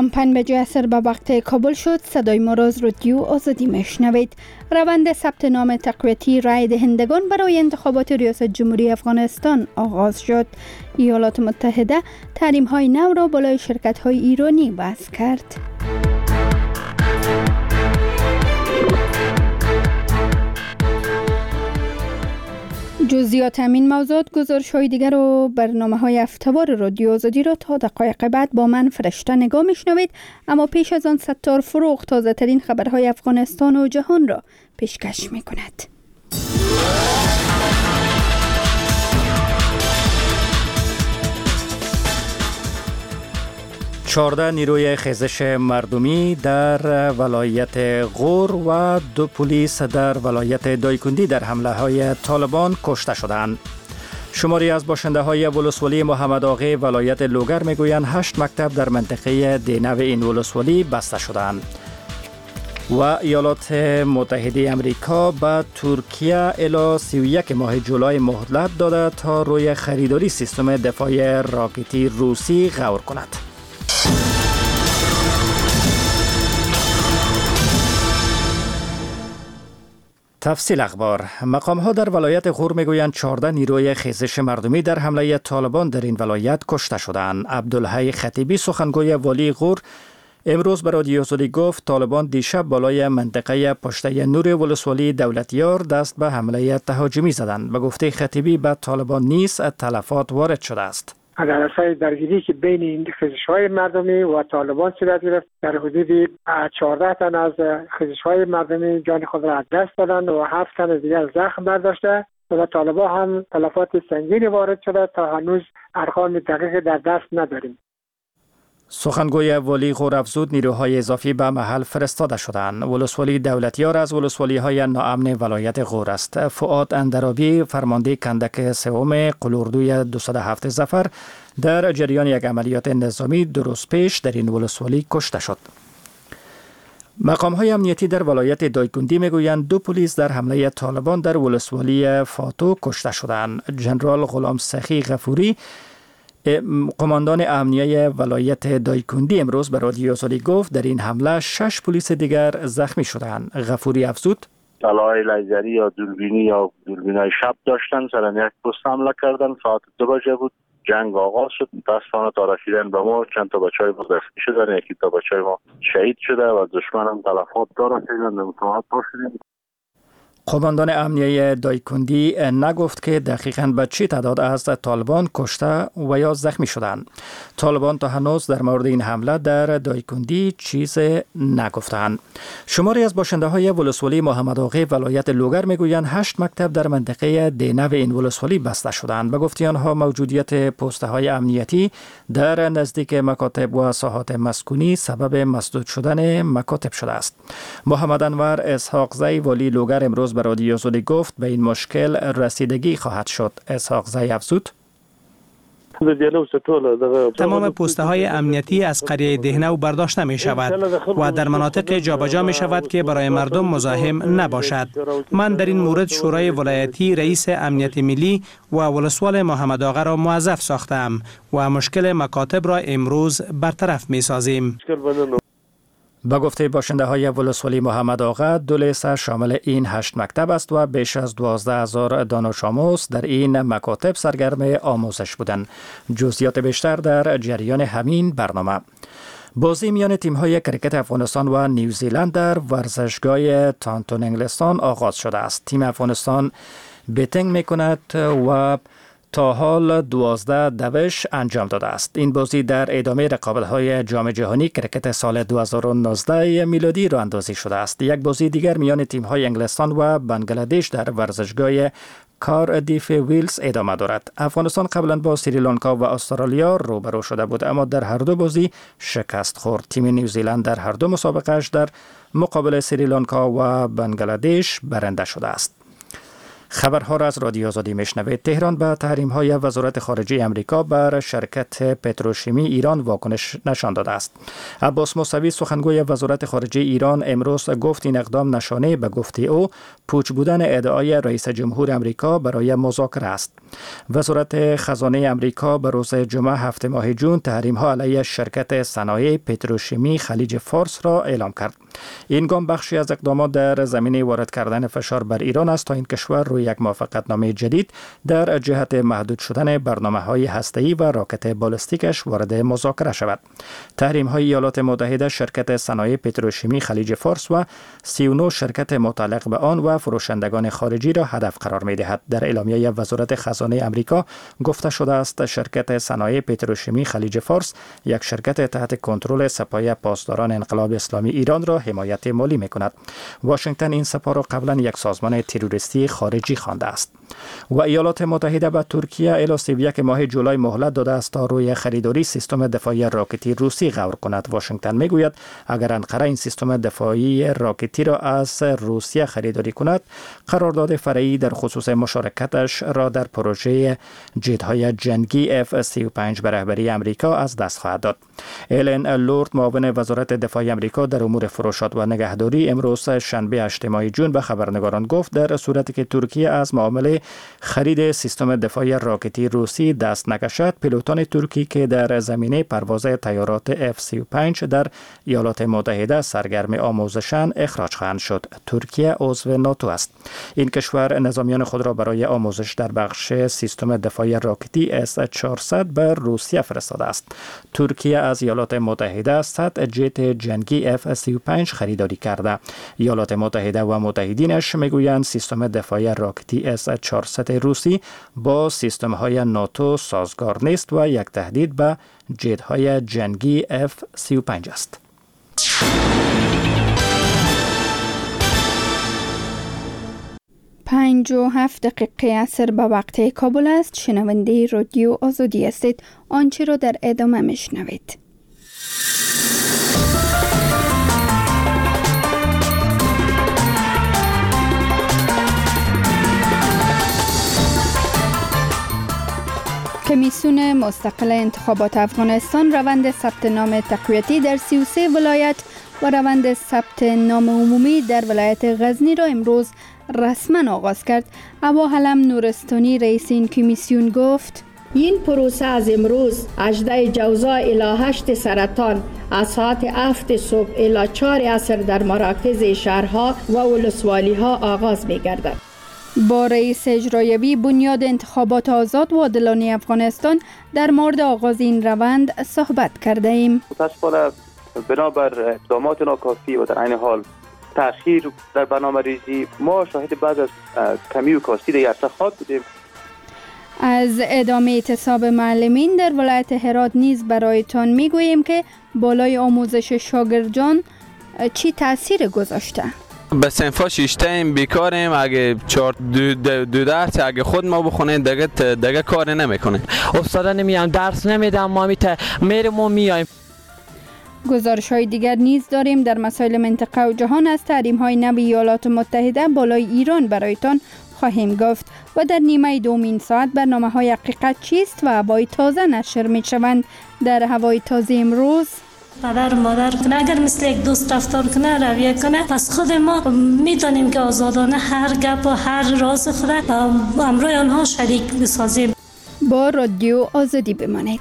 شام 5 بجه عصر به وقت کابل شد. صدای ما را از رادیو آزادی میشنوید. روند ثبت نام تقویتی رای دهندگان برای انتخابات ریاست جمهوری افغانستان آغاز شد. ایالات متحده تحریم های نو را بالای شرکت های ایرانی وضع کرد. جزئیات همین موضوعات گزارش های دیگر و برنامه های هفته‌وار رادیو آزادی را تا دقایق بعد با من فرشته نگاه میشنوید. اما پیش از آن ستار فروغ تازه ترین خبرهای افغانستان و جهان را پیشکش می کند. 14 نیروی خیزش مردمی در ولایت غور و 2 پلیس در ولایت دایکندی در حمله های طالبان کشته شدند. شماری از باشنده های ولسوالی محمد آغا ولایت لوگر میگویند 8 مکتب در منطقه دینو این ولسوالی بسته شدند. و ایالات متحده امریکا به ترکیه الی 31 ماه جولای مهلت داده تا روی خریداری سیستم دفاع راکتی روسی غور کند. تفصیل اخبار. مقام ها در ولایت غور میگویند 14 نیروی خیزش مردمی در حمله طالبان در این ولایت کشته شدند. عبدالحی خطیبی سخنگوی والی غور امروز به رادیو آزادی گفت طالبان دیشب بالای منطقه پشته نور ولسوالی دولتیار دست به حمله تهاجمی زدند. به گفته خطیبی به طالبان نیز تلفات وارد شده است. در اثر درگیری که بین این خیزش‌های مردمی و طالبان صورت گرفت، در حدود 14 تن از خیزش‌های مردمی جان خود را از دست دادند و 7 تن دیگر زخم برداشته و طالبان هم تلفات سنگینی وارد شده تا هنوز ارقام دقیق در دست نداریم. سخنگوی والی غور افزود نیروهای اضافی به محل فرستاده شدند. ولسوالی دولتیار از ولسوالی‌های ناامن ولایت غور است. فؤاد اندرابی فرمانده کندک سوم قلوردوی 207 ظفر در جریان یک عملیات نظامی 2 روز پیش در این ولسوالی کشته شد. مقام‌های امنیتی در ولایت دایکندی میگویند 2 پلیس در حمله طالبان در ولسوالی فاتو کشته شدند. ژنرال غلام سخی غفوری قماندان امنیه ولایت دایکندی امروز به رادیو آزادی گفت در این حمله 6 پلیس دیگر زخمی شدند. غفوری افزود طلای لیزری یا دوربینای شب داشتن، سر یک پست حمله کردن. ساعت 2 بجه بود، جنگ آغاز شد. متاسفانه تا رسیدن به ما چند تا بچهای ما زخمی شدن، یکی تا بچهای ما شهید شده و دشمن هم تلفات داره. متوجه شدیم. قماندان امنیه دایکندی نگفت که دقیقاً به چه تعداد از طالبان کشته و یا زخمی شدند. طالبان تا هنوز در مورد این حمله در دایکندی چیز نگفتند. شماری از باشنده های ولسوالی محمد آغا ولایت لوگر میگویند 8 مکتب در منطقه دینو این ولسوالی بسته شدند. به گفته آنها موجودیت پسته های امنیتی در نزدیک مکاتب و ساحات مسکونی سبب مسدود شدن مکاتب شده است. محمد انور اسحاق زی والی لوگر امروز به رادیو آزادی گفت به این مشکل رسیدگی خواهد شد. اسحاق زی افزود تمام پوسته های امنیتی از قریه دهنو برداشت نمی شود و در مناطق جابجا می شود که برای مردم مزاحم نباشد. من در این مورد شورای ولایتی رئیس امنیت ملی و ولسوال محمد آغا را موظف ساختم و مشکل مکاتب را امروز برطرف می سازیم. با گفته باشنده های ولسوالی محمد آغا 2 لیسه شامل این 8 مکتب است و بیش از 12,000 دانش آموز در این مکاتب سرگرم آموزش بودند. جزئیات بیشتر در جریان همین برنامه. بازی میان تیم‌های کرکت افغانستان و نیوزیلند در ورزشگاه تانتون انگلستان آغاز شده است. تیم افغانستان بیتینگ میکند و تا حال 12 دوش انجام داده است. این بازی در ادامه رقابت‌های جام جهانی کرکت سال 2019 میلادی راه اندازی شده است. یک بازی دیگر میان تیم‌های انگلستان و بنگلادش در ورزشگاه کاردیف ویلز ادامه دارد. افغانستان قبلا با سریلانکا و استرالیا روبرو شده بود اما در هر 2 بازی شکست خورد. تیم نیوزیلند در هر 2 مسابقه‌اش در مقابل سریلانکا و بنگلادش برنده شده است. خبرها را از رادیو آزادی میشنوید. تهران به تحریم‌های وزارت خارجه آمریکا بر شرکت پتروشیمی ایران واکنش نشان داده است. عباس موسوی سخنگوی وزارت خارجه ایران امروز گفت این اقدام نشانه به گفته او پوچ بودن ادعای رئیس جمهور آمریکا برای مذاکره است. وزارت خزانه آمریکا به روز جمعه 7 ماه جون تحریم‌ها علیه شرکت صنایع پتروشیمی خلیج فارس را اعلام کرد. این گام بخشی از اقدامات در زمینه وارد کردن فشار بر ایران است تا این کشور روی یک موافقتنامه جدید در جهت محدود شدن برنامه‌های هسته‌ای و راکت بالستیکش وارد مذاکره شود. تحریم‌های ایالات متحده شرکت صنایع پتروشیمی خلیج فارس و 39 شرکت متعلق به آن و فروشندگان خارجی را هدف قرار می‌دهد. در اعلامیه وزارت خزانه آمریکا گفته شده است شرکت صنایع پتروشیمی خلیج فارس یک شرکت تحت کنترل سپاه پاسداران انقلاب اسلامی ایران را حمایت مالی می‌کند. واشنگتن این سپاه را قبلا یک سازمان تروریستی خارجی خوانده است. و ایالات متحده به ترکیه الی 31 ماه جولای مهلت داده است تا روی خریداری سیستم دفاعی راکتی روسی غور کند. واشنگتن میگوید اگر انقره این سیستم دفاعی راکتی را از روسیه خریداری کند، قرارداد فرعی در خصوص مشارکتش را در پروژه جت‌های جنگی F-35 به رهبری آمریکا از دست خواهد داد. ایلن لورد معاون وزارت دفاع آمریکا در امور فروشات و نگهداری امروز شنبه 8 ماه جون به خبرنگاران گفت در صورتی که ترکیه از معامله خرید سیستم دفاعی راکتی روسی دست نکشد، پیلوتان ترکی که در زمینه پرواز طیارات F-35 در ایالات متحده سرگرم آموزشند اخراج خواهند شد. ترکیه عضو ناتو است. این کشور نظامیان خود را برای آموزش در بخش سیستم دفاعی راکتی S-400 به روسیه فرستاده است. ترکیه از ایالات متحده 100 جت جنگی F-35 خریداری کرده. ایالات متحده و متحدینش میگویند سیستم دفاعی راکتی S-400 روسی با سیستم های ناتو سازگار نیست و یک تهدید به جت های جنگی F-35 است. 57 دقیقه عصر به وقت کابل است. شنونده رادیو آزادی هستید. آنچه را در ادامه میشنوید. کمیسیون مستقل انتخابات افغانستان روند ثبت نام تقویتی در 33 ولایت و روند ثبت نام عمومی در ولایت غزنی را امروز رسما آغاز کرد. ابا حلم نورستانی رئیس این کمیسیون گفت این پروسه از امروز 18 جوزا الی 8 سرطان از ساعت 7 صبح الی 4 عصر در مراکز شهرها و ولسوالی‌ها آغاز می‌گردد. با رئیس اجرایی بنیاد انتخابات آزاد و عادلانه افغانستان در مورد آغاز این روند صحبت کرده ایم. متاسفانه بنابر اقدامات ناکافی و در عین حال تأخیر در برنامه‌ریزی ما شاهد بعض از کمی و کاستی در ارتخاب بودیم. از ادامه اعتصاب معلمین در ولایت هرات نیز برایتان میگوییم که بالای آموزش شاگردان چی تأثیر گذاشته؟ به صنفا شیشتیم بیکاریم. اگه دو درس اگه خود ما بخونیم دیگه کار نمیکنه. استادا نمیام درس نمیدم، ما میریم و میایم. گزارش های دیگر نیز داریم در مسائل منطقه و جهان. از تحریم های نو ایالات متحده بالای ایران برایتان خواهیم گفت و در نیمه دوم این ساعت برنامه های حقیقت چیست و هوای تازه نشر می شوند. در هوای تازه امروز پدر و مادر کنه اگر مثل یک دوست رفتار کنه، رویه کنه، پس خود ما میتونیم که آزادانه هر گپ و هر راز خود همراه آنها شریک بسازیم. با رادیو آزادی بمانید.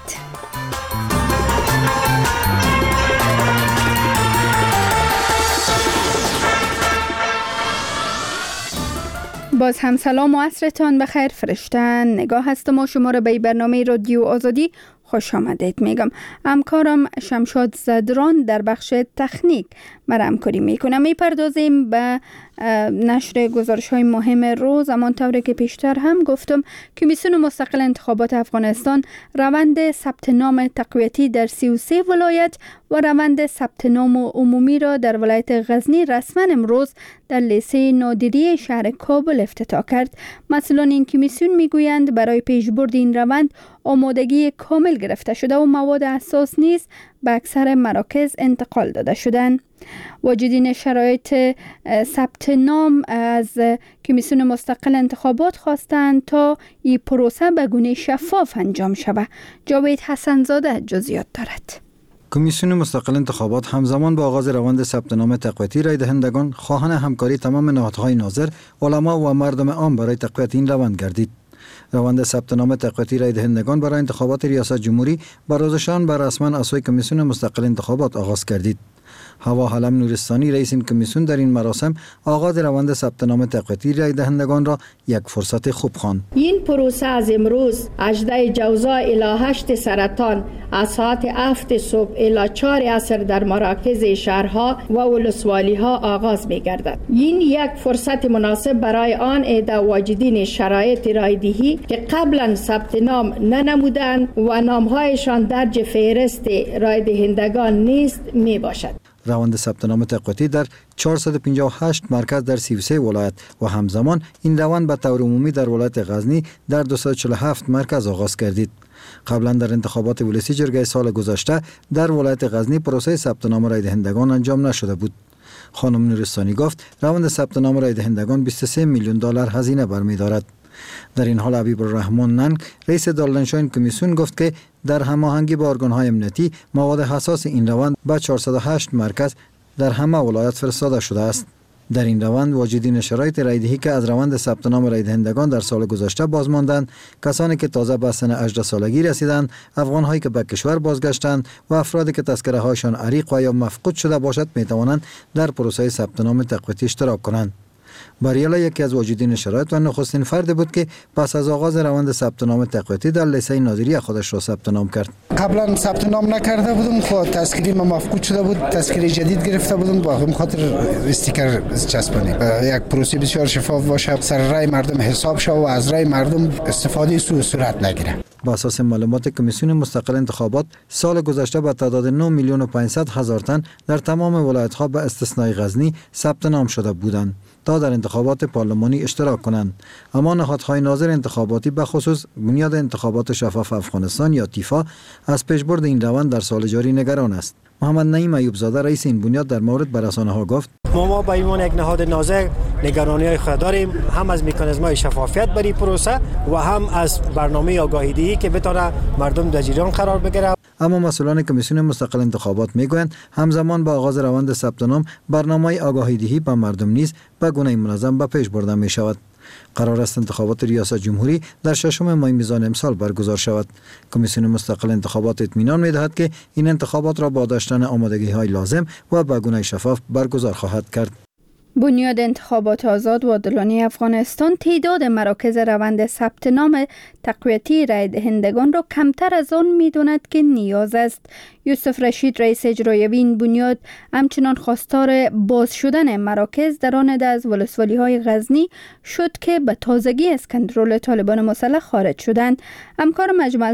باز هم سلام و عصرتان بخیر. فرشته نگاه هستم و شما را به برنامه رادیو آزادی خوش آمدید میگم. همکارم شمشاد زدران در بخش تکنیک مرا همکاری میکنه. میپردازیم به نشر گزارش های مهم روز. همانطوری که پیشتر هم گفتم کمیسیون مستقل انتخابات افغانستان روند ثبت نام تقویتی در 33 ولایت و روند ثبت نام عمومی را در ولایت غزنی رسما امروز در لیسه نادری شهر کابل افتتاح کرد. مسئولان این کمیسیون میگویند برای پیشبرد این روند آمادگی کامل گرفته شده و مواد اساس نیز به اکثر مراکز انتقال داده شدند. واجدین شرایط ثبت نام از کمیسیون مستقل انتخابات خواستند تا این پروسه به گونه شفاف انجام شود. جاوید حسنزاده جزئیات دارد. کمیسیون مستقل انتخابات همزمان با آغاز روند ثبت نام تقویتی رای دهندگان خواهان همکاری تمام نهادهای ناظر، علما و مردم عام برای تقویت این روند گردید. روند ثبت نام تقویتی رای دهندگان برای انتخابات ریاست جمهوری با روزشان بر رسما از سوی کمیسیون مستقل انتخابات آغاز گردید. هوا حلم نورستانی رئیس این کمیسیون در این مراسم آغاز روند ثبت نام تقویتی رای دهندگان را یک فرصت خوب خواند. این پروسه از امروز 18 جوزا الی 8 سرطان از ساعت 7 صبح الی 4 عصر در مراکز شهرها و ولسوالی‌ها آغاز می‌گردد. این یک فرصت مناسب برای آن عده واجدین شرایط رایدهی که قبلا ثبت نام ننمودند و نام‌هایشان درج فهرست رای دهندگان نیست میباشد. روند ثبت نام تقویتی در 458 مرکز در 33 ولایت و همزمان این روند به طور عمومی در ولایت غزنی در 247 مرکز آغاز گردید. قبلا در انتخابات ولسی جرگه سال گذشته در ولایت غزنی پروسه ثبت نام رای دهندگان انجام نشده بود. خانم نورستانی گفت روند ثبت نام رای دهندگان 23 میلیون دلار هزینه برمی‌دارد. در این حال حبیب الرحمن ننگ رئیس دارالانشا کمیسیون گفت که در هماهنگی با ارگان‌های امنیتی مواد حساس این روند به 408 مرکز در همه ولایات فرستاده شده است. در این روند واجدین شرایط رایدهی که از روند ثبت نام رای دهندگان در سال گذشته باز ماندند، کسانی که تازه به سن 18 سالگی رسیدند، افغان‌هایی که به کشور بازگشتند و افرادی که تذکره هایشان عریق و یا مفقود شده باشد می توانند در پروسه ثبت نام تقویتی اشتراک کنند. باریالا یکی از واجدین شرایط و نخستین فرد بود که پس از آغاز روند ثبت نام تقویتی در لیسه ناظری خودش را ثبت نام کرد. قبلا ثبت نام نکرده بودم، خود تذکره ما مفقود شده بود، تذکره جدید گرفته بودم، با همین خاطر استیکر چسبانی. یک پروسه بسیار شفاف باشه، سر رای مردم حساب شه و از رای مردم استفاده سوء صورت نگیره. با اساس معلومات کمیسیون مستقل انتخابات سال گذشته به تعداد 9 میلیون و 500 هزار تن در تمام ولایت‌ها به استثنای غزنی ثبت نام شده بودند تا در انتخابات پارلمانی اشتراک کنند. اما نهادهای ناظر انتخاباتی به خصوص بنیاد انتخابات شفاف افغانستان یا تیفا از پیشبرد این روند در سال جاری نگران است. محمد نعیم ایوب زاده رئیس این بنیاد در مورد به رسانه‌ها گفت: ما به عنوان یک نهاد ناظر نگرانی‌های خود داریم، هم از مکانیزم‌های شفافیت برای پروسه و هم از برنامه آگاهی‌دهی که بتونه مردم در جریان قرار بگیره. اما مسئولان کمیسیون مستقل انتخابات میگویند همزمان با آغاز روند ثبت نام برنامه آگاهی‌دهی به مردم نیز به گونه منظم به پیش برده می شود. قرار است انتخابات ریاست جمهوری در 6 ماه میزان امسال برگزار شود. کمیسیون مستقل انتخابات اطمینان می‌دهد که این انتخابات را با داشتن آمادگی‌های لازم و به گونه شفاف برگزار خواهد کرد. بنیاد انتخابات آزاد و عادلانه افغانستان تعداد مراکز روند ثبت نام تقویتی رای دهندگان را کمتر از آن می‌داند که نیاز است. یوسف رشید رئیس اجرایی این بنیاد همچنان خواستار باز شدن مراکز در آن عده از ولسوالی‌های غزنی شد که به تازگی از کنترل طالبان مسلح خارج شدند. همکار مجمل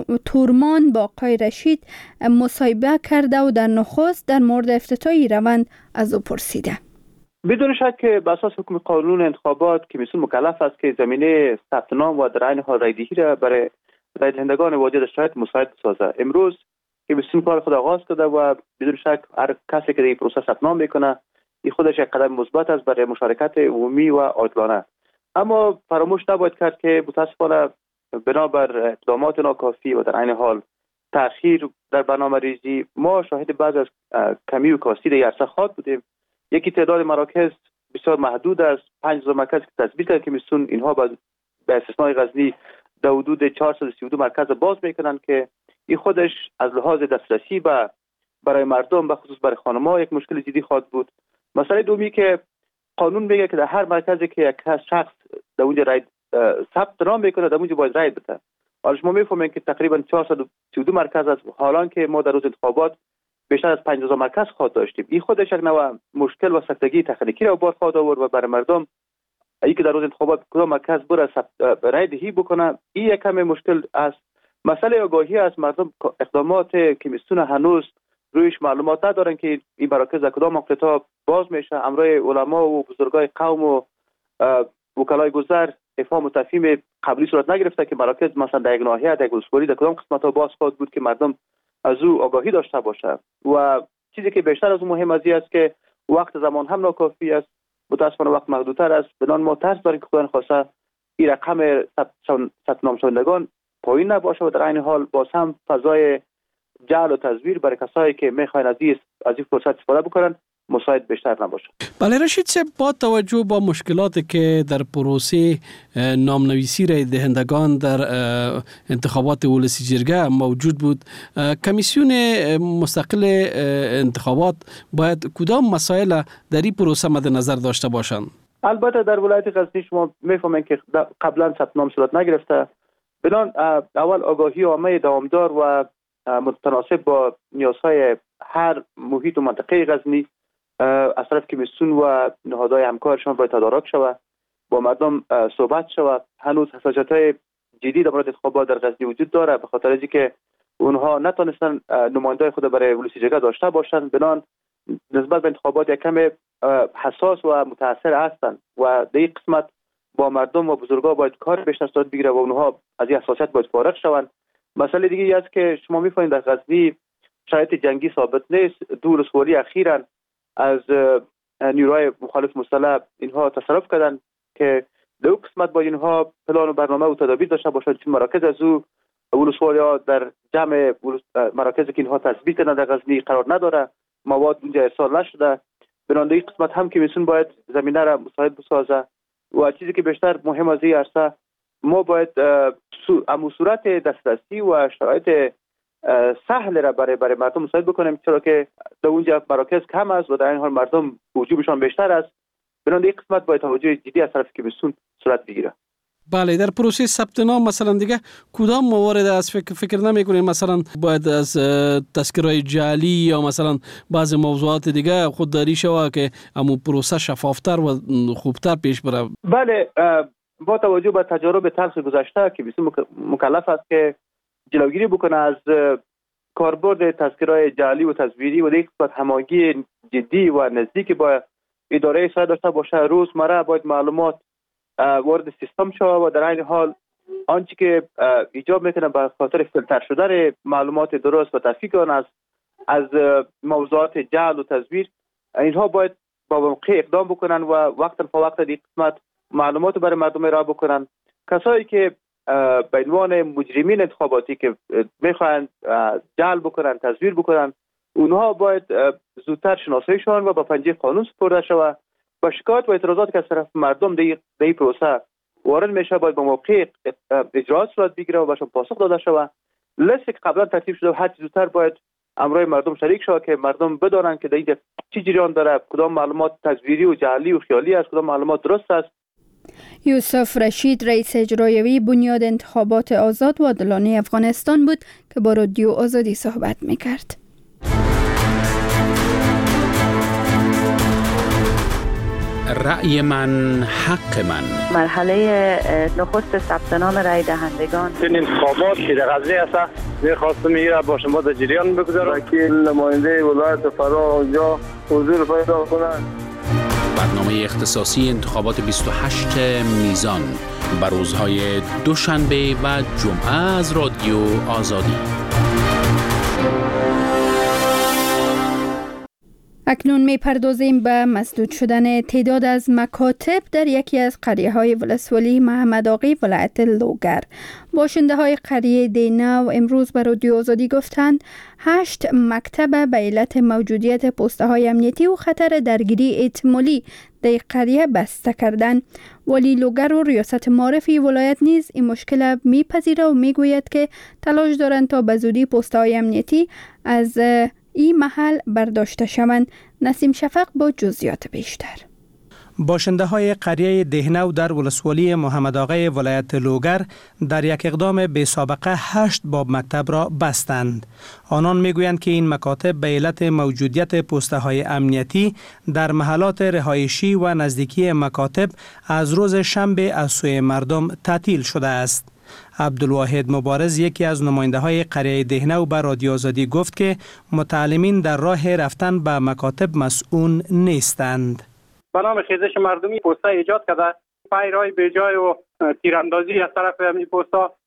تورمان با آقای رشید مصاحبه کرده و در نخست در مورد افتتاحی روند از او پرسیده. بدون شک که به اساس حکم قانون انتخابات کمیسیون مکلف است که زمینه ثبت نام و در عین حال رایدهی را برای رای دهندگان واجد شرایط مساعد بسازد. امروز کمیسیون کار خود آغاز کرده و بدون شک هر کسی که در این پروسه ثبت نام میکنه این خودش یک قدم مثبت است برای مشارکت عمومی و عادلانه. اما فراموش نباید کرد که متاسفانه بنابر اقدامات ناکافی و در عین حال تأخیر در برنامه‌ریزی ما شاهد بعض از کمی و کاستی در عرصه خواهد بودیم. یکی تعداد مراکز بسیار محدود است. 5000 مرکز که تثبیت کرد کمیسیون، اینها به استثنای غزنی در حدود 432 مرکز باز میکنند که این خودش از لحاظ دسترسی برای مردم به خصوص برای خانم‌ها یک مشکل جدی خواهد بود. مسئله دومی که قانون میگه که در هر مرکزی که یک شخص در اونجا ثبت نام میکنه در اونجا باید رای بده. حالا شما میفهمید که تقریبا 432 مرکز است، حالان که ما در روز انتخابات بیشتر از 5000 مرکز خواهد داشتیم. این خودش یک نوع مشکل و سختگی تکنیکی را بار خواهد آورد و برای مردم ای که در روز انتخابات کدام مرکز بره رای دهی بکنه این یک کم مشکل است. مسئله آگاهی از مردم، اقدامات کمیسیون هنوز رویش معلومات ندارن که این مراکز در کدام موقعیت‌ها باز میشه. امرای علما و بزرگای قوم و وکلای گذر افهام و تفهیم قبلی صورت نگرفته که مراکز مثلا در یک ناحیه در ولسوالی در کدام قسمت‌ها باز خواهد بود که مردم از او آگاهی داشته باشه. و چیزی که بیشتر از اون مهم از این است که وقت زمان هم ناکافی است، متاسفانه وقت محدودتر است. بدان ما ترس داریم که خدا خواسته این رقم ثبت نام شوندگان پایین نباشه و در عین حال باز هم فضای جعل و تزویر برای کسایی که میخواین از این فرصت استفاده بکنن مساعد بیشتر نباشه. بله رشید صاحب، با توجه با مشکلاتی که در پروسه نامنویسی رای دهندگان در انتخابات ولسی جرگه موجود بود، کمیسیون مستقل انتخابات باید کدام مسائل در این پروسه مد نظر داشته باشند؟ البته در ولایت غزنی شما میفهمین که قبلا ثبت نام صورت نگرفته. بنان اول آگاهی عامه دوامدار و متناسب با نیازهای هر محیط و منطقه غزنی از طرف کمیسیون و نهادهای همکارشان باید تدارک شود، با مردم صحبت شود. هنوز حساسیت‌های جدی در مورد انتخابات در غزنی وجود داره، به خاطر اینکه اونها نتونستن نمایندای خود برای ولسی جرگه داشته باشند. بنان نسبت به انتخابات یک کم حساس و متاثر هستند و در این قسمت با مردم و بزرگا باید کار بیشتر صورت بگیره و اونها از این حساسیت باید فارغ شوند. مسئله دیگه ای است که شما می‌فهمید در غزنی شرایط جنگی ثابت نیست. دو ولسوالی اخیراً از نیروهای مخالف مسلح اینها تصرف کردن که دو قسمت با اینها پلان و برنامه و تدابیر داشته باشند. چون مراکز از او ولسوالی‌ها در جمع مراکزی که اینها تثبیت کردن در غزنی قرار نداره، مواد اونجا ارسال نشده. بنابراین این قسمت هم که میسون باید زمینه را مساعد بسازه و چیزی که بیشتر مهم از این عرصه ما باید صورت دسترسی و شرایط سهل را برای مردم مساعد بکنیم، چرا که در اونجا مراکز کم است و در این حال مردم وجوبشان بیشتر است. بنابراین این قسمت باید توجه جدی از طرف کمیسیون صورت بگیره. بله، در پروسه ثبت نام مثلا دیگه کدام موارد از فکر نمی‌کنید مثلا باید از تذکره‌های جعلی یا مثلا بعض موضوعات دیگه خودداری شود که همون پروسه شفافتر و خوبتر پیش بره؟ بله، با توجه به تجارب تلخ گذشته که کمیسیون مکلف است که جلوگیری بکنه از کاربرد تذکره‌های جعلی و تزویری و یک قسمت هماهنگی جدی و نزدیک با اداره سایه داشته باشه. روزمره باید معلومات وارد سیستم شود و در این حال آنچه که ایجاب میکنه به خاطر فیلتر شدن معلومات درست و تفکیک آن از موضوعات جعل و تزویر، اینها باید با موقع اقدام بکنن و وقتا فوقتا این قسمت معلومات برای مردم ارائه بکنن. کسایی که به عنوان مجرمین انتخاباتی که میخواهند جعل بکنن، تزویر بکنن، اونها باید زودتر شناساییشان و با پنجه قانون سپرده شود. با شکایت و اعتراضات که از طرف مردم در این پروسه وارد میشه باید با موقع اجراات صورت بگیره و بهشون پاسخ داده شود. لیستی که قبلا ترتیب شده هر چه زودتر باید امرای مردم شریک شود که مردم بدانند که در اینجا چی جریان داره، کدام معلومات تزویری و جعلی و خیالی است، کدام معلومات درست است. یوسف رشید رئیس اجرایی بنیاد انتخابات آزاد و عادلانه افغانستان بود که با رادیو آزادی صحبت میکرد. رأی من حق من. مرحله نخست ثبت نام رای دهندگان. این انتخابات که در غزنی است می‌خواستم میره با شما در جریان بگذارم که نماینده ولایت فرا اونجا حضور پیدا کنند. برنامه اختصاصی انتخابات 28 میزان بر روزهای دوشنبه و جمعه از رادیو آزادی. اکنون میپردازیم به مسدود شدن تعداد از مکاتب در یکی از قریه‌های ولسوالی محمد آقی ولایت لوگر. باشنده های قریه دینو امروز به رادیو آزادی گفتند 8 مکتب به علت موجودیت پسته های امنیتی و خطر درگیری احتمالی در قریه بسته کردند. ولی لوگر و ریاست معرفی ولایت نیز این مشکل میپذیره و میگوید که تلاش دارند تا به زودی پسته های امنیتی از این محل برداشته شوند. نسیم شفق با جزئیات بیشتر. باشنده های قریه دهنو در ولسوالی محمد آقی ولایت لوگر در یک اقدام بی سابقه 8 باب مکتب را بستند. آنان میگویند که این مکاتب به علت موجودیت پسته های امنیتی در محلات رهایشی و نزدیکی مکاتب از روز شنبه از سوی مردم تعطیل شده است. عبدالواحد مبارز یکی از نماینده های قریه دهنو به رادیو آزادی گفت که متعلمین در راه رفتن به مکاتب مسئول نیستند. به نام خیزش مردمی پسته ایجاد کرده، پیرای به جای و تیراندازی از طرف همین پسته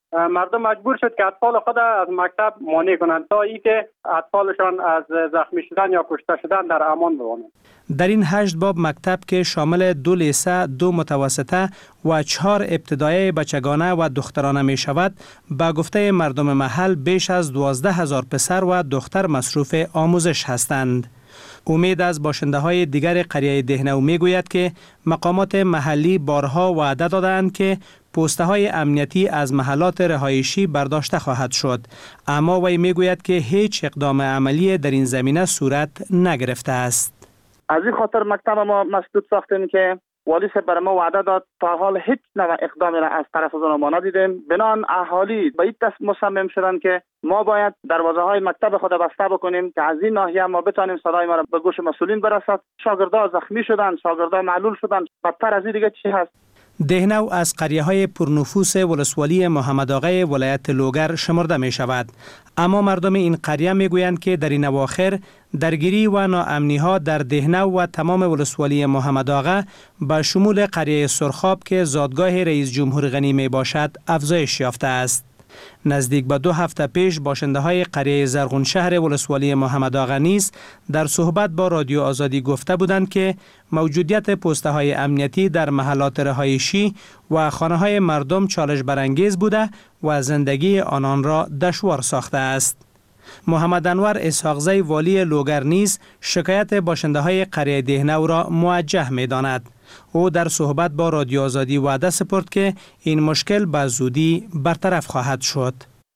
مردم مجبور شد که اطفال خود از مکتب مانع کنند تا اینکه اطفالشان از زخمی شدن یا کشته شدن در امان بمانند. در این 8 باب مکتب که شامل 2 لیسه، 2 متوسطه و 4 ابتدایی بچگانه و دخترانه می شود، با گفته مردم محل بیش از 12,000 پسر و دختر مصروف آموزش هستند. امید از باشنده های دیگر قریه دهنو می گوید که مقامات محلی بارها وعده دادند که پوسته های امنیتی از محلات رهایشی برداشته خواهد شد، اما وی می گوید که هیچ اقدام عملی در این زمینه صورت نگرفته است. از این خاطر مکتب ما مسدود ساختیم که والی برای ما وعده داد، تا حال هیچ نوع اقدامی را از طرف از ما ندیدیم. بنان اهالی به این مصمم شدن که ما باید دروازه های مکتب خود بسته بکنیم که از این ناحیه ما بتانیم صدای ما را به گوش مسئولین برسد. شاگردان زخمی شدند، شاگردان معلول شدند. بدتر از این دیگه چی هست؟ دهنو از قریه های پرنفوس ولسوالی محمد آقای ولایت لوگر شمرده می شود، اما مردم این قریه می گویند که در این اواخر درگیری و ناامنی ها در دهنو و تمام ولسوالی محمد آقا به شمول قریه سرخاب که زادگاه رئیس جمهور غنی می باشد افزایش یافته است. نزدیک به 2 هفته پیش باشنده های قریه زرغون شهر ولسوالی محمد آقا نیز در صحبت با رادیو آزادی گفته بودند که موجودیت پوسته های امنیتی در محلات رهایشی و خانه های مردم چالش برانگیز بوده و زندگی آنان را دشوار ساخته است. محمد انور اسحاقزی والی لوگر نیز شکایت باشنده های قریه دهنو را موجه می داند. او در صحبت با رادیو آزادی وعده سپرد که این مشکل به زودی برطرف خواهد شد.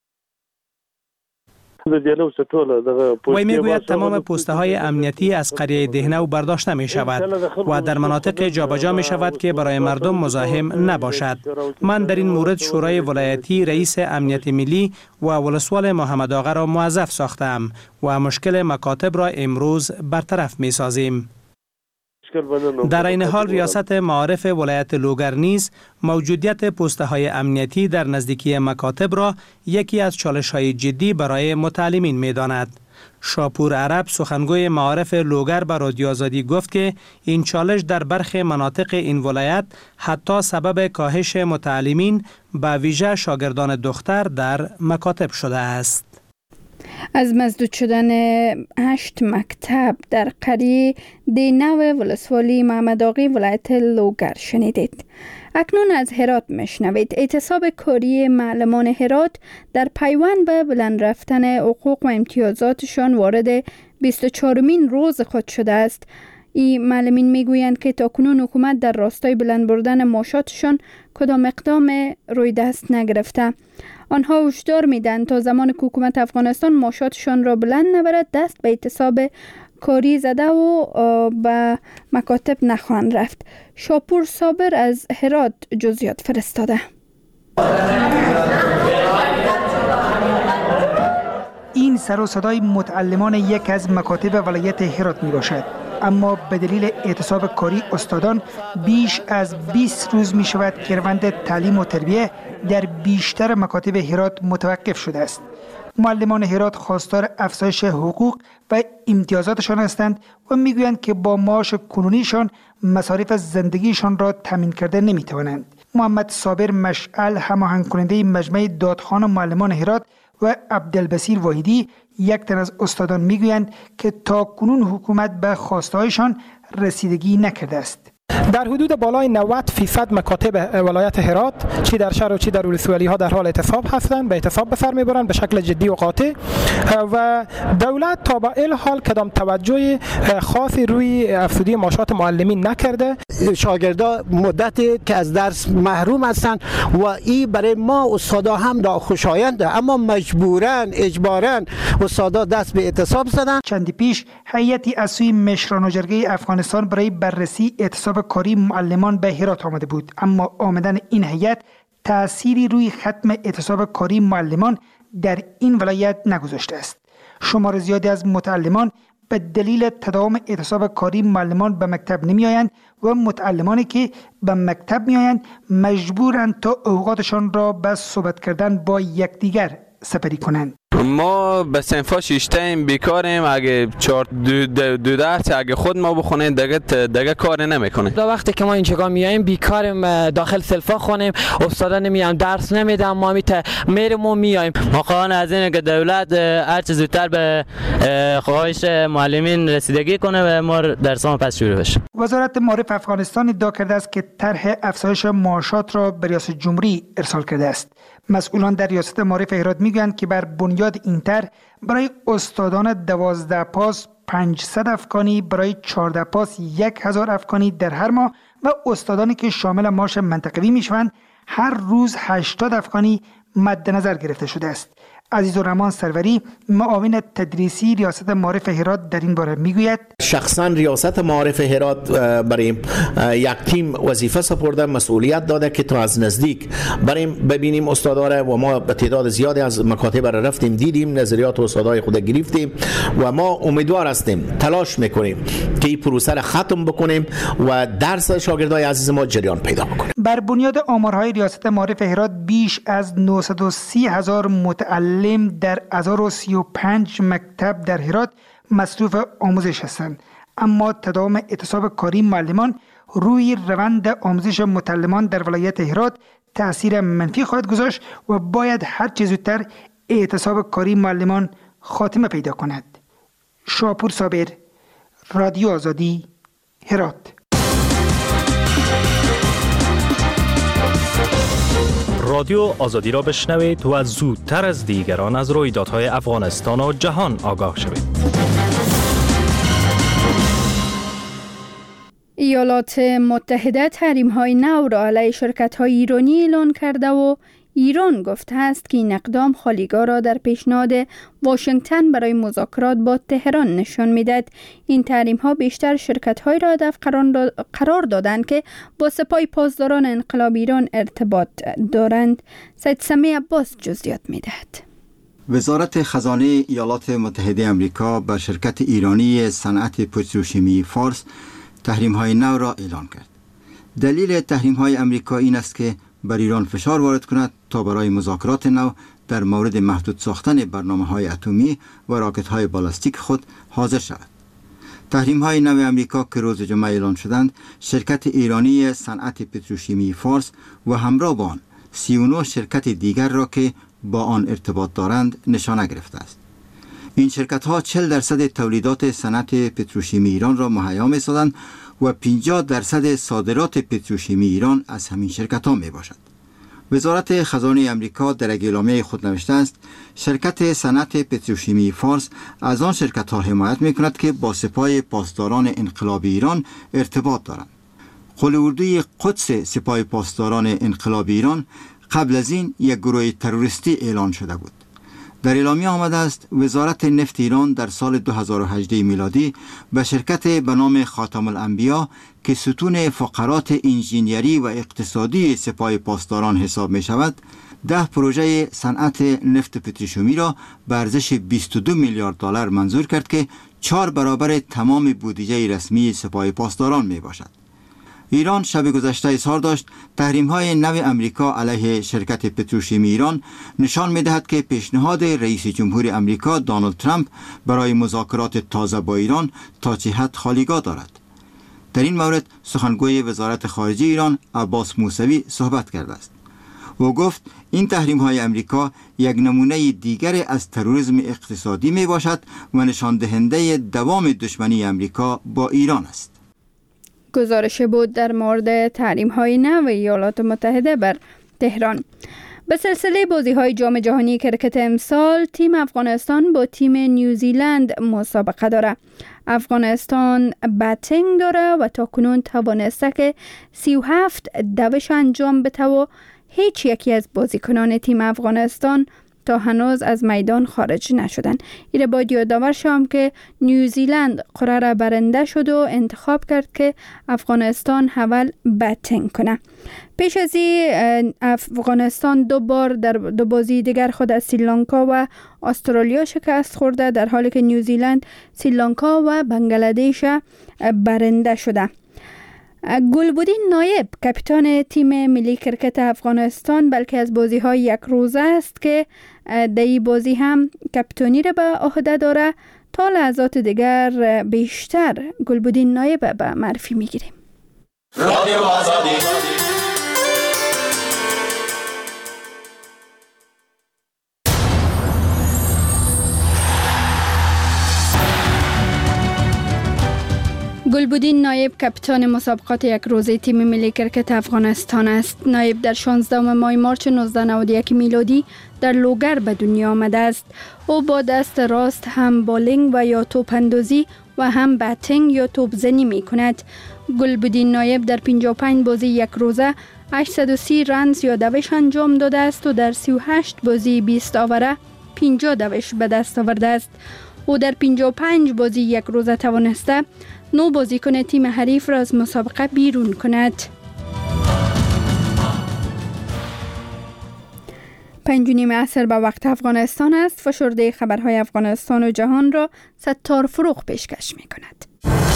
وی میگوید تمام پوسته های امنیتی از قریه دهنو برداشته می شود و در مناطق جابجا می شود که برای مردم مزاحم نباشد. من در این مورد شورای ولایتی، رئیس امنیت ملی و ولسوال محمد آقا را موظف ساختم و مشکل مکاتب را امروز برطرف می سازیم. در این حال ریاست معارف ولایت لوگر نیز موجودیت پوسته های امنیتی در نزدیکی مکاتب را یکی از چالش های جدی برای متعلمین می داند. شاپور عرب سخنگوی معارف لوگر به رادیو آزادی گفت که این چالش در برخی مناطق این ولایت حتی سبب کاهش متعلمین به ویژه شاگردان دختر در مکاتب شده است. از مسدود شدن 8 مکتب در قریه دهنو ولسوالی محمد آقای ولایت لوگر شنیدید. اکنون از هرات میشنوید. اعتصاب کاری معلمان هرات در پیوند به بلند رفتن حقوق و امتیازاتشان وارد 24مین روز خود شده است. این معلمین میگویند که تاکنون حکومت در راستای بلند بردن معاشاتشان کدام اقدام روی دست نگرفته. آنها هشدار میدن تا زمان که حکومت افغانستان معاشاتشان را بلند نبرد دست به اعتصاب کاری زده و به مکاتب نخواهند رفت. شاپور صابر از هرات جزئیات فرستاده. این سر و صدای متعلمان یک از مکاتب ولایت هرات می باشد، اما به دلیل اعتصاب کاری استادان بیش از 20 روز می شود که روند تعلیم و تربیه در بیشتر مکاتب هرات متوقف شده است. معلمان هرات خواستار افزایش حقوق و امتیازاتشان هستند و میگویند که با معاش کنونیشان مصارف زندگیشان را تامین کرده نمیتوانند. محمد صابر مشعل هماهنگ کننده مجمع دادخوان معلمان هرات و عبدالبصیر واحدی یک تن از استادان میگویند که تا کنون حکومت به خواستهایشان رسیدگی نکرده است. در حدود بالای 90% مکاتب ولایت هرات چی در شهر و چی در ولسوالی ها در حال اعتصاب هستند، به اعتصاب به سر میبرند به شکل جدی و قاطع و دولت تا به این حال کدام توجه خاصی روی افزودی معاشات معلمین نکرده. شاگردا مدتی که از درس محروم هستند و این برای ما استادا هم خوشاینده، اما مجبورن اجبارا استادا دست به اعتصاب زدن. چندی پیش هیئتی از سوی مشران و جرگه افغانستان برای بررسی اعتصاب کاری معلمان به هرات آمده بود، اما آمدن این هیئت تأثیری روی ختم اعتصاب کاری معلمان در این ولایت نگذاشته است. شمار زیادی از متعلمان به دلیل تداوم اعتصاب کاری معلمان به مکتب نمی آیند و متعلمانی که به مکتب می آیند مجبورند تا اوقاتشان را به صحبت کردن با یکدیگر سپری کنند. ما به صنفا 6 تایم بیکاریم. اگه 2 درس اگه خود ما بخونیم دیگه کار نمیکنه. تا وقتی که ما اینجا میایم بیکاریم، داخل صنفا خونیم، استادا نمیان درس نمیدن، ما میریم و میایم. ما خواهان از اینه که دولت هر چه زودتر به خواهش معلمین رسیدگی کنه و ما درسامون پس شروع بشه. وزارت معارف افغانستان ادعا کرده است که طرح افزایش معاشات را به ریاست جمهوری ارسال کرده است. مسئولان در ریاست معارف هرات میگویند که بر بنیاد این طرح برای استادان 12 پاس 500 افغانی، برای 14 پاس 1000 افغانی در هر ماه و استادانی که شامل معاش منطقوی میشوند هر روز 80 افغانی مد نظر گرفته شده است. عزیزالرحمن سروری، معاون تدریسی ریاست معارف هرات، در این باره میگوید شخصا ریاست معارف هرات برای یک تیم وظیفه سپرده، مسئولیت داده که تا از نزدیک بریم ببینیم استاداره و ما به تعداد زیادی از مکاتب را رفتیم دیدیم، نظریات استادای خود گرفتیم و ما امیدوار هستیم، تلاش میکنیم که این پروسه را ختم بکنیم و درس شاگردای عزیز ما جریان پیدا بکنه. بر بنیاد آمارهای ریاست معارف هرات بیش از 930,000 متعلم در 1035 مکتب در هرات مصروف آموزش هستند، اما تداوم اعتصاب کاری معلمان روی روند آموزش متعلمان در ولایت هرات تأثیر منفی خواهد گذاشت و باید هر چه زودتر اعتصاب کاری معلمان خاتمه پیدا کند. شاپور صابر، رادیو آزادی، هرات. رادیو آزادی را بشنوید و زودتر از دیگران از رویدادهای افغانستان و جهان آگاه شوید. ایالات متحده تحریم‌های نو را علیه شرکت‌های ایرانی اعلان کرده و ایران گفته است که این اقدام خالیگاه را در پیشنهاد واشنگتن برای مذاکرات با تهران نشان می‌دهد. این تحریم‌ها بیشتر شرکت‌های را هدف قرار دادند که با سپاه پاسداران انقلاب ایران ارتباط دارند. سید سمی عباس جزئیات می‌دهد. وزارت خزانه ایالات متحده آمریکا بر شرکت ایرانی صنعت پتروشیمی فارس تحریم‌های نو را اعلان کرد. دلیل تحریم‌های آمریکا این است که بر ایران فشار وارد کند تا برای مذاکرات نو در مورد محدود ساختن برنامه‌های اتمی و راکت‌های بالستیک خود حاضر شود. تحریم‌های نو آمریکا که روز جمعه اعلان شدند، شرکت ایرانی صنعت پتروشیمی فارس و همراه با آن 39 شرکت دیگر را که با آن ارتباط دارند نشانه گرفته است. این شرکت‌ها 40% تولیدات صنعت پتروشیمی ایران را مهیا می‌سازند و 50% صادرات پتروشیمی ایران از همین شرکت‌ها میباشد. وزارت خزانه آمریکا در اعلامیه خود نوشته است شرکت صنعت پتروشیمی فارس از آن شرکت‌ها حمایت می‌کند که با سپاه پاسداران انقلاب ایران ارتباط دارند. قول اردوی قدس سپاه پاسداران انقلاب ایران قبل از این یک گروه تروریستی اعلان شده بود. در اعلامیه آمده است وزارت نفت ایران در سال 2018 میلادی به شرکت به نام خاتم الانبیا که ستون فقرات انجینیری و اقتصادی سپاه پاسداران حساب می شود 10 پروژه صنعت نفت پتروشیمی را به ارزش 22 میلیارد دلار منظور کرد که 4 برابر تمام بودجه رسمی سپاه پاسداران می باشد. ایران شب گذشته اظهار داشت تحریم‌های نو آمریکا علیه شرکت پتروشیمی ایران نشان می‌دهد که پیشنهاد رئیس جمهور آمریکا دونالد ترامپ برای مذاکرات تازه با ایران تا چه حد خالیگاه دارد. در این مورد سخنگوی وزارت خارجه ایران عباس موسوی صحبت کرده است. او گفت این تحریم‌های آمریکا یک نمونه دیگر از تروریسم اقتصادی میباشد و نشان دهنده دوام دشمنی آمریکا با ایران است. گزارش بود در مورد تحریم‌های نو ایالات متحده بر تهران. به سلسله بازی‌های جام جهانی کرکت امسال تیم افغانستان با تیم نیوزیلند مسابقه داره. افغانستان بتینگ داره و تاکنون توانسته که 37 دوش انجام بده و هیچ یکی از بازیکنان تیم افغانستان تا هنوز از میدان خارج نشدن. ایره باید یادآور شوم که نیوزیلند قرار برنده شد و انتخاب کرد که افغانستان اول بتینگ کنه. پیش از این افغانستان 2 بار در 2 بازی دیگر خود از سریلانکا و استرالیا شکست خورده، در حالی که نیوزیلند، سریلانکا و بنگلادش برنده شده. گلبدین نایب کاپیتان تیم ملی کرکت افغانستان بلکه از بازی‌های یک روزه است که در این بازی هم کاپیتانی را به عهده داره. تا لحظات دیگر بیشتر گلبدین نایب به معرفی میگیریم. رادیو آزادی. گلبدین نایب کاپیتان مسابقات یک روزه تیم ملی کرکت افغانستان است. نایب در 16 ماه مارچ 1991 میلادی در لوگر به دنیا آمده است. او با دست راست هم بالینگ و یا توپ اندازی و هم باتینگ یا توپ زنی می کند. گلبدین نایب در 55 بازی یک روزه 830 رنز یا دوش انجام داده است و در 38 بازی 20 آوره 50 دوش به دست آورده است. او در 55 بازی یک روزه توانسته 9 بازیکن تیم حریف را از مسابقه بیرون کند. 5:30 عصر به وقت افغانستان است. فشرده خبرهای افغانستان و جهان را ستار فروغ پیشکش می کند.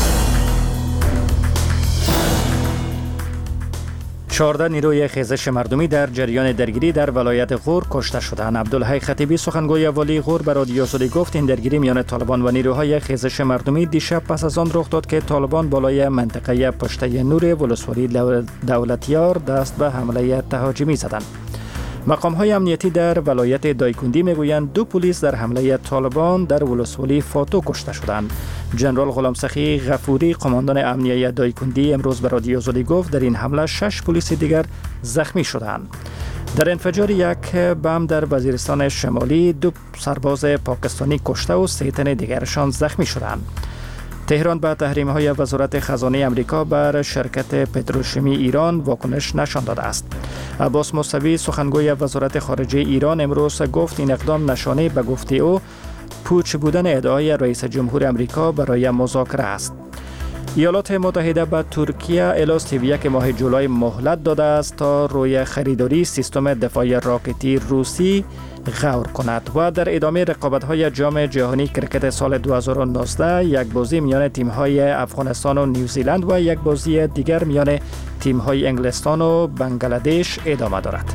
14 نیروی خیزش مردمی در جریان درگیری در ولایت غور کشته شدند. عبدالحی خطیبی سخنگوی والی غور به رادیو آزادی گفت این درگیری میان طالبان و نیروهای خیزش مردمی دیشب پس از آن رخ داد که طالبان بالای منطقه پشته نور ولسوالی دولتیار دست به حمله تهاجمی زدند. مقام‌های امنیتی در ولایت دایکندی میگویند 2 پلیس در حمله طالبان در ولسوالی فاتو کشته شدند. جنرال غلام سخی غفوری قماندان امنیه دایکندی امروز به رادیو آزادی گفت در این حمله 6 پلیس دیگر زخمی شدند. در انفجار یک بم در وزیرستان شمالی 2 سرباز پاکستانی کشته و 3 تن دیگرشان زخمی شدند. تهران به تحریم‌های وزارت خزانه آمریکا بر شرکت پتروشیمی ایران واکنش نشان داده است. عباس موسوی سخنگوی وزارت خارجه ایران امروز گفت این اقدام نشانه به گفته او پوچ بودن ادعای رئیس جمهور آمریکا برای مذاکره است. ایالات متحده به ترکیه الی 31 ماه جولای مهلت داده است تا روی خریداری سیستم دفاعی راکتی روسی غور کند و در ادامه رقابت‌های جام جهانی کرکت سال 2019 یک بازی میان تیم‌های افغانستان و نیوزیلند و یک بازی دیگر میان تیم‌های انگلستان و بنگلادش ادامه دارد.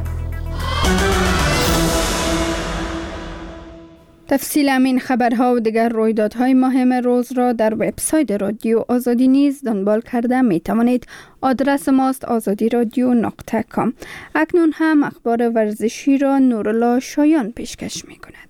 تفصیل همین خبرها و دیگر رویدادهای مهم روز را در وبسایت رادیو آزادی نیز دنبال کرده می توانید. آدرس ماست azadiradio.com. اکنون هم اخبار ورزشی را نورالله شایان پیشکش می کند.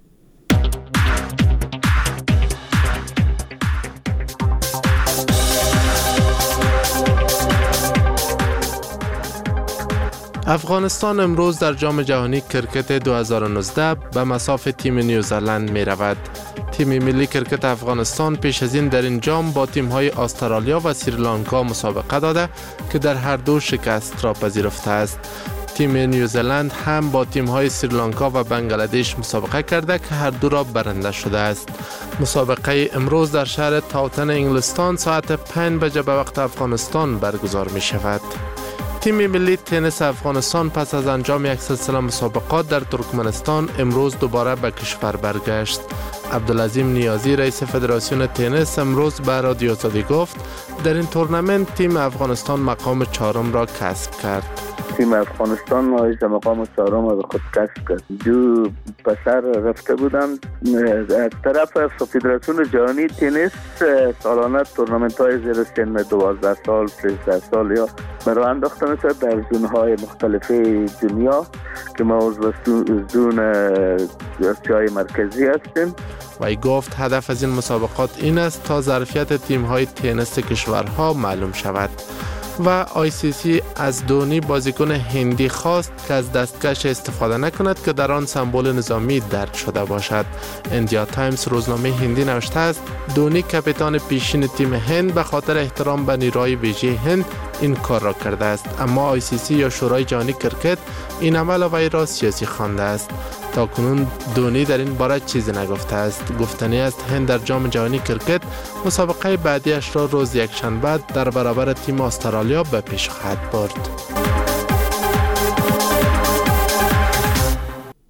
افغانستان امروز در جام جهانی کرکت 2019 به مصاف تیم نیوزلند می رود. تیم ملی کرکت افغانستان پیش از این در این جام با تیم‌های استرالیا و سریلانکا مسابقه داده که در هر دو شکست را پذیرفته است. تیم نیوزلند هم با تیم‌های سریلانکا و بنگلادش مسابقه کرده که هر دو را برنده شده است. مسابقه امروز در شهر تاوتن انگلستان ساعت 5 بجه به وقت افغانستان برگزار می شود. تیم ملی تنیس افغانستان پس از انجام یک سلسله مسابقات در ترکمنستان امروز دوباره به کشور برگشت. عبدالعظیم نیازی رئیس فدراسیون تنیس امروز به رادیو آزادی گفت در این تورنمنت تیم افغانستان مقام 4 را کسب کرد. تیم افغانستان از مقام 4 را به خود کسب کرد. 2 پسر رفته بودند. از طرف فدراسیون جهانی تنیس سالانه تورنمنت های زیر سن 12 سال 13 سال یا مرا انداخته میشه در زونهای مختلف دنیا که ما عضو زون آسیای مرکزی هستیم. و ای گفت هدف از این مسابقات این است تا ظرفیت تیم‌های تنیس کشورها معلوم شود. و ICC از دونی بازیکن هندی خواست که از دستکش استفاده نکند که در آن سمبل نظامی درج شده باشد. اندیا تایمز روزنامه هندی نوشته است دونی کاپیتان پیشین تیم هند به خاطر احترام به نیروهای ویژه هند این کار را کرده است، اما ICC یا شورای جهانی کرکت این عمل وی را سیاسی خوانده است. تا کنون دونی در این باره چیزی نگفته است. گفتنی است هند در جام جهانی کرکت مسابقه بعدیش را روز یکشنبه در برابر تیم استرالیا به پیش خواهد برد.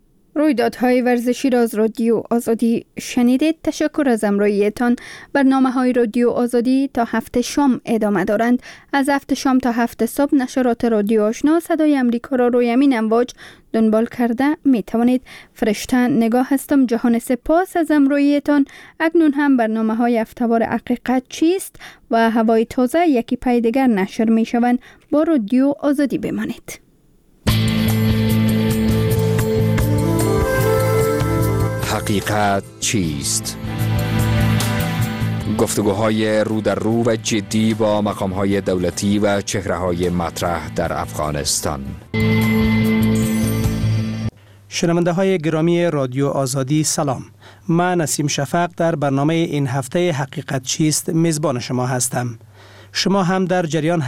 رویدادهای ورزشی را از رادیو آزادی شنیدید. تشکر از همراهیتان. برنامه‌های رادیو آزادی تا 7 شام ادامه دارند. از 7 شام تا 7 صبح نشرات رادیو آشنا صدای امریکا را روی همین امواج دنبال کرده می توانید. فرشته نگاه هستم. جهان سپاس از همراهیتان. اکنون هم برنامه‌های هفته‌وار حقیقت چیست و هوای تازه یکی پای دیگر نشر می شوند. با رادیو آزادی بمانید. حقیقت چیست؟ گفتگوهای رو در رو و جدی با مقام‌های دولتی و چهره‌های مطرح در افغانستان. شنونده های گرامی رادیو آزادی سلام. من نسیم شفق در برنامه این هفته حقیقت چیست میزبان شما هستم. شما هم در جریان